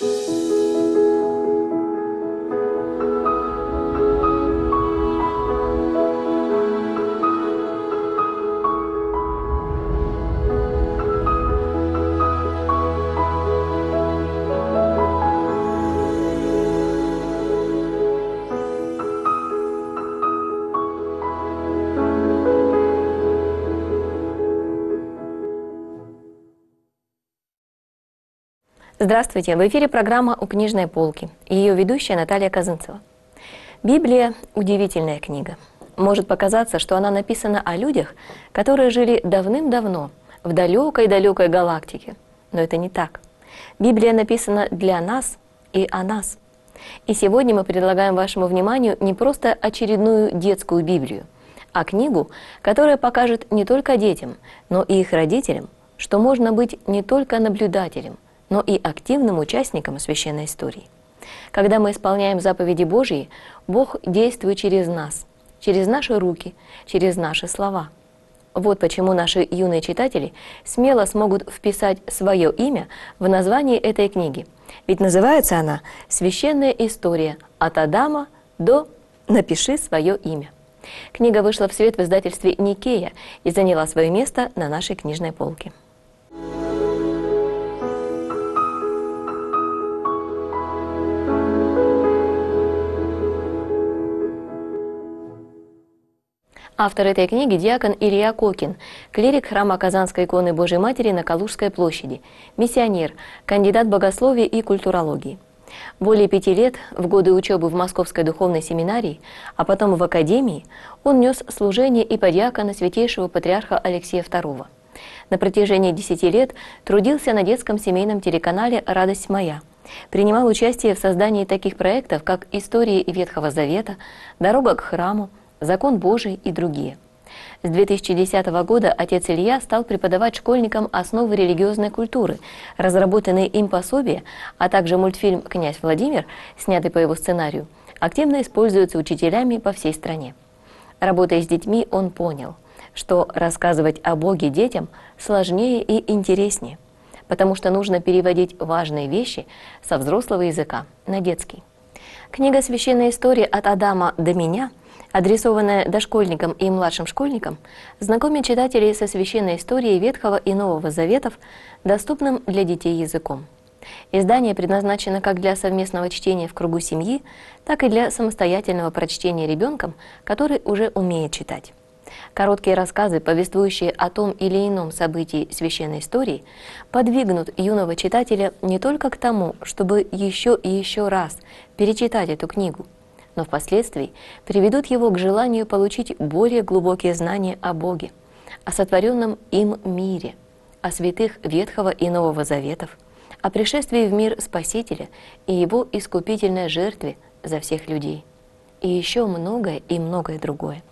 Здравствуйте! В эфире программа «У книжной полки» и ее ведущая Наталья Казанцева. Библия – удивительная книга. Может показаться, что она написана о людях, которые жили давным-давно в далекой-далекой галактике. Но это не так. Библия написана для нас и о нас. И сегодня мы предлагаем вашему вниманию не просто очередную детскую Библию, а книгу, которая покажет не только детям, но и их родителям, что можно быть не только наблюдателем, но и активным участником священной истории. Когда мы исполняем заповеди Божьи, Бог действует через нас, через наши руки, через наши слова. Вот почему наши юные читатели смело смогут вписать свое имя в название этой книги. Ведь называется она «Священная история от Адама до «Напиши свое имя». Книга вышла в свет в издательстве «Никея» и заняла свое место на нашей книжной полке. Автор этой книги – диакон Илья Кокин, клирик храма Казанской иконы Божьей Матери на Калужской площади, миссионер, кандидат богословия и культурологии. Более 5 лет, в годы учебы в Московской духовной семинарии, а потом в академии, он нес служение иподиакона святейшего патриарха Алексея II. На протяжении 10 лет трудился на детском семейном телеканале «Радость моя». Принимал участие в создании таких проектов, как «Истории Ветхого Завета», «Дорога к храму», «Закон Божий» и другие. С 2010 года отец Илья стал преподавать школьникам основы религиозной культуры, разработанные им пособия, а также мультфильм «Князь Владимир», снятый по его сценарию, активно используются учителями по всей стране. Работая с детьми, он понял, что рассказывать о Боге детям сложнее и интереснее, потому что нужно переводить важные вещи со взрослого языка на детский. Книга «Священная история от Адама до меня», адресованная дошкольникам и младшим школьникам, знакомит читателей со священной историей Ветхого и Нового Заветов, доступным для детей языком. Издание предназначено как для совместного чтения в кругу семьи, так и для самостоятельного прочтения ребенком, который уже умеет читать. Короткие рассказы, повествующие о том или ином событии священной истории, подвигнут юного читателя не только к тому, чтобы еще и еще раз перечитать эту книгу, но впоследствии приведут его к желанию получить более глубокие знания о Боге, о сотворенном им мире, о святых Ветхого и Нового Заветов, о пришествии в мир Спасителя и его искупительной жертве за всех людей, и еще многое и многое другое.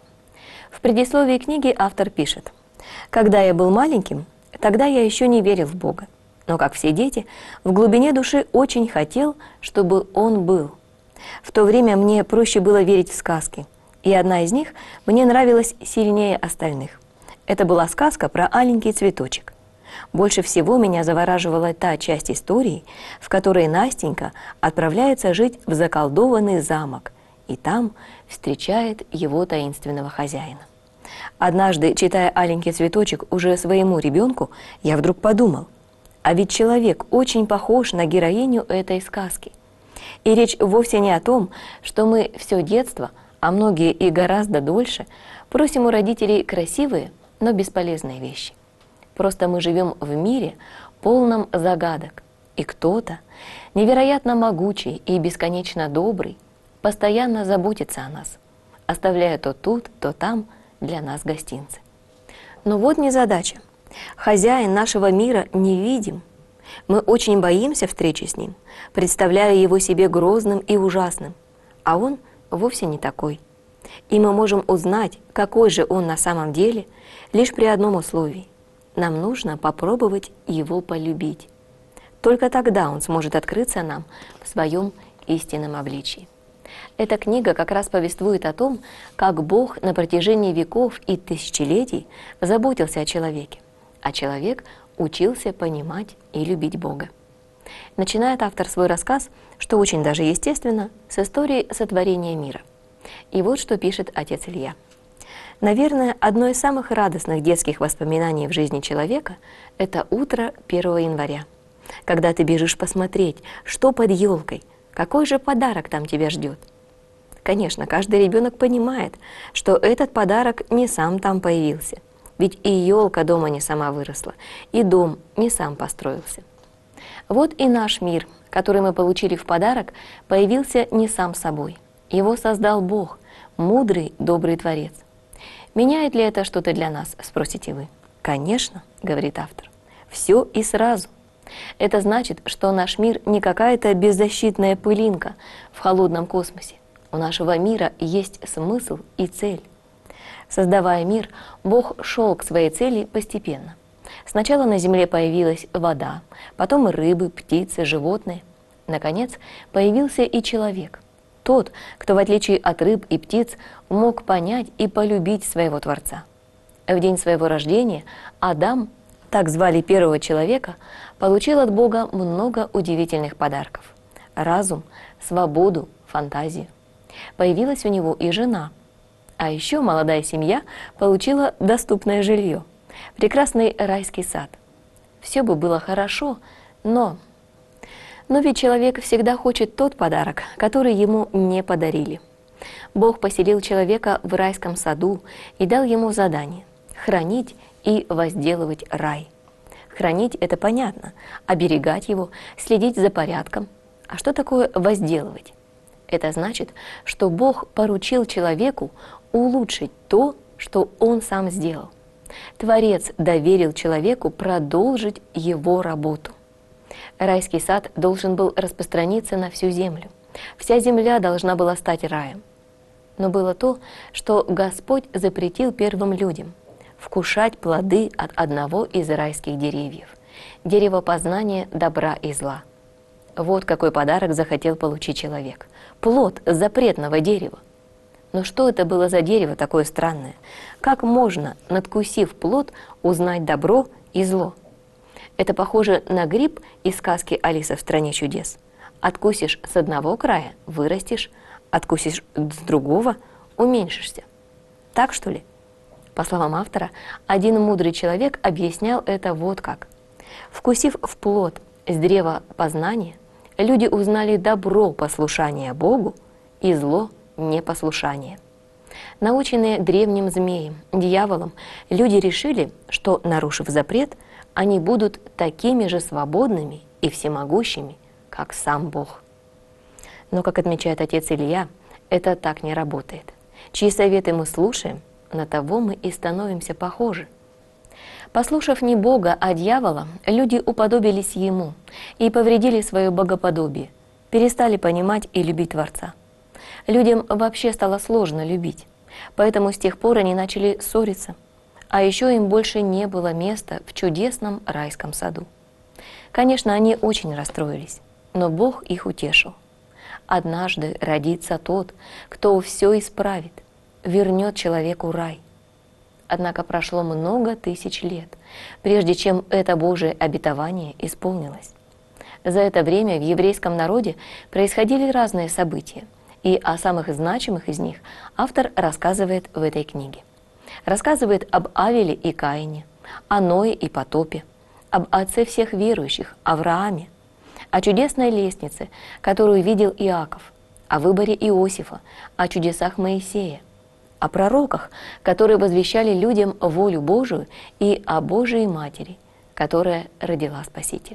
В предисловии книги автор пишет: «Когда я был маленьким, тогда я еще не верил в Бога, но, как все дети, в глубине души очень хотел, чтобы Он был. В то время мне проще было верить в сказки, и одна из них мне нравилась сильнее остальных. Это была сказка про аленький цветочек. Больше всего меня завораживала та часть истории, в которой Настенька отправляется жить в заколдованный замок, и там встречает его таинственного хозяина. Однажды, читая «Аленький цветочек» уже своему ребенку, я вдруг подумал, а ведь человек очень похож на героиню этой сказки. И речь вовсе не о том, что мы все детство, а многие и гораздо дольше, просим у родителей красивые, но бесполезные вещи. Просто мы живем в мире, полном загадок, и кто-то, невероятно могучий и бесконечно добрый, постоянно заботится о нас, оставляя то тут, то там для нас гостинцы. Но вот незадача. Хозяин нашего мира невидим. Мы очень боимся встречи с ним, представляя его себе грозным и ужасным, а он вовсе не такой. И мы можем узнать, какой же он на самом деле, лишь при одном условии. Нам нужно попробовать его полюбить. Только тогда он сможет открыться нам в своем истинном обличии. Эта книга как раз повествует о том, как Бог на протяжении веков и тысячелетий заботился о человеке, а человек учился понимать и любить Бога. Начинает автор свой рассказ, что очень даже естественно, с истории сотворения мира. И вот что пишет отец Илья. Наверное, одно из самых радостных детских воспоминаний в жизни человека – это утро 1 января, когда ты бежишь посмотреть, что под елкой, какой же подарок там тебя ждет. Конечно, каждый ребенок понимает, что этот подарок не сам там появился, ведь и елка дома не сама выросла, и дом не сам построился. Вот и наш мир, который мы получили в подарок, появился не сам собой. Его создал Бог, мудрый, добрый Творец. Меняет ли это что-то для нас, спросите вы? Конечно, говорит автор, все и сразу. Это значит, что наш мир не какая-то беззащитная пылинка в холодном космосе. У нашего мира есть смысл и цель. Создавая мир, Бог шел к своей цели постепенно. Сначала на земле появилась вода, потом рыбы, птицы, животные. Наконец, появился и человек. Тот, кто, в отличие от рыб и птиц, мог понять и полюбить своего Творца. В день своего рождения Адам, так звали первого человека, получил от Бога много удивительных подарков. Разум, свободу, фантазию. Появилась у него и жена. А еще молодая семья получила доступное жилье, прекрасный райский сад. Все бы было хорошо, но ведь человек всегда хочет тот подарок, который ему не подарили. Бог поселил человека в райском саду и дал ему задание – хранить и возделывать рай. Хранить – это понятно, оберегать его, следить за порядком. А что такое возделывать? Это значит, что Бог поручил человеку улучшить то, что он сам сделал. Творец доверил человеку продолжить его работу. Райский сад должен был распространиться на всю землю. Вся земля должна была стать раем. Но было то, что Господь запретил первым людям – вкушать плоды от одного из райских деревьев – дерева познания добра и зла. Вот какой подарок захотел получить человек – плод запретного дерева. Но что это было за дерево такое странное? Как можно, надкусив плод, узнать добро и зло? Это похоже на гриб из сказки «Алиса в стране чудес». Откусишь с одного края – вырастешь, откусишь с другого – уменьшишься. Так что ли? По словам автора, один мудрый человек объяснял это вот как. Вкусив в плод с древа познания, люди узнали добро послушания Богу и зло непослушания. Наученные древним змеем, дьяволом, люди решили, что, нарушив запрет, они будут такими же свободными и всемогущими, как сам Бог. Но, как отмечает отец Илья, это так не работает. Чьи советы мы слушаем, на того мы и становимся похожи. Послушав не Бога, а дьявола, люди уподобились ему и повредили свое богоподобие, перестали понимать и любить Творца. Людям вообще стало сложно любить, поэтому с тех пор они начали ссориться. А еще им больше не было места в чудесном райском саду. Конечно, они очень расстроились, но Бог их утешил. Однажды родится тот, кто все исправит, вернет человеку рай. Однако прошло много тысяч лет, прежде чем это Божие обетование исполнилось. За это время в еврейском народе происходили разные события, и о самых значимых из них автор рассказывает в этой книге. Рассказывает об Авеле и Каине, о Ное и потопе, об отце всех верующих, Аврааме, о чудесной лестнице, которую видел Иаков, о выборе Иосифа, о чудесах Моисея, о пророках, которые возвещали людям волю Божию, и о Божией Матери, которая родила Спасителя.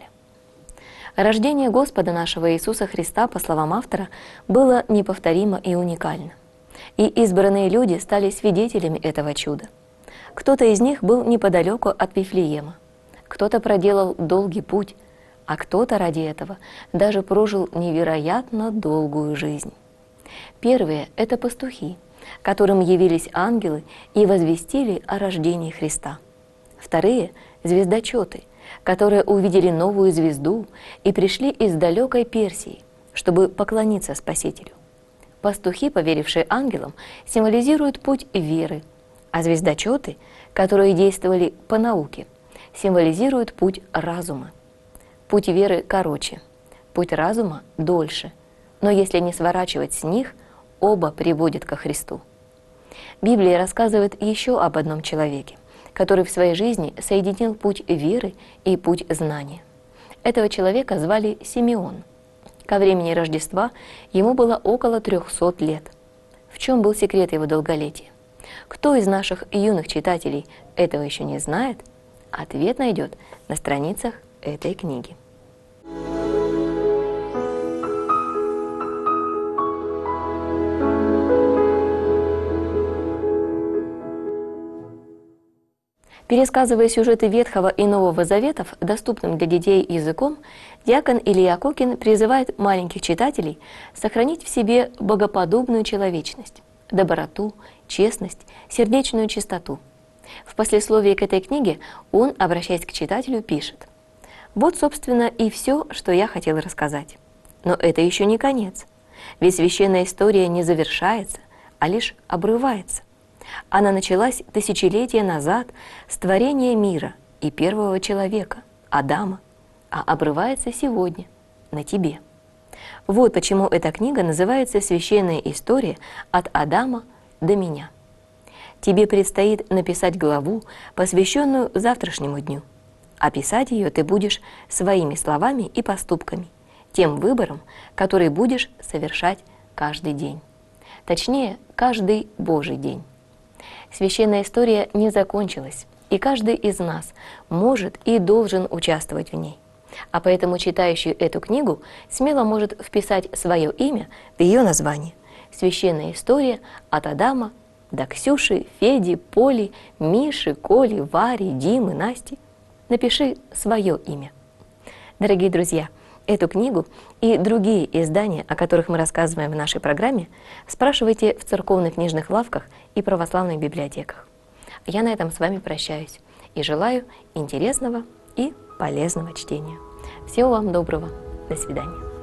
Рождение Господа нашего Иисуса Христа, по словам автора, было неповторимо и уникально. И избранные люди стали свидетелями этого чуда. Кто-то из них был неподалеку от Вифлеема, кто-то проделал долгий путь, а кто-то ради этого даже прожил невероятно долгую жизнь. Первые – это пастухи, которым явились ангелы и возвестили о рождении Христа. Вторые – звездочеты, которые увидели новую звезду и пришли из далекой Персии, чтобы поклониться Спасителю. Пастухи, поверившие ангелам, символизируют путь веры, а звездочеты, которые действовали по науке, символизируют путь разума. Путь веры короче, путь разума дольше, но если не сворачивать с них, оба приводят ко Христу. Библия рассказывает еще об одном человеке, который в своей жизни соединил путь веры и путь знания. Этого человека звали Симеон. Ко времени Рождества ему было около 300 лет. В чем был секрет его долголетия? Кто из наших юных читателей этого еще не знает? Ответ найдет на страницах этой книги. Пересказывая сюжеты Ветхого и Нового Заветов доступным для детей языком, диакон Илья Кокин призывает маленьких читателей сохранить в себе богоподобную человечность, доброту, честность, сердечную чистоту. В послесловии к этой книге он, обращаясь к читателю, пишет: «Вот, собственно, и все, что я хотел рассказать. Но это еще не конец, ведь священная история не завершается, а лишь обрывается. Она началась тысячелетия назад с творения мира и первого человека, Адама, а обрывается сегодня, на тебе. Вот почему эта книга называется «Священная история от Адама до меня». Тебе предстоит написать главу, посвященную завтрашнему дню. А писать ее ты будешь своими словами и поступками, тем выбором, который будешь совершать каждый день. Точнее, каждый Божий день. Священная история не закончилась, и каждый из нас может и должен участвовать в ней. А поэтому читающий эту книгу смело может вписать свое имя в ее название. Священная история от Адама до Ксюши, Феди, Поли, Миши, Коли, Вари, Димы, Насти. Напиши свое имя. Дорогие друзья, эту книгу и другие издания, о которых мы рассказываем в нашей программе, спрашивайте в церковных книжных лавках и православных библиотеках. Я на этом с вами прощаюсь и желаю интересного и полезного чтения. Всего вам доброго. До свидания.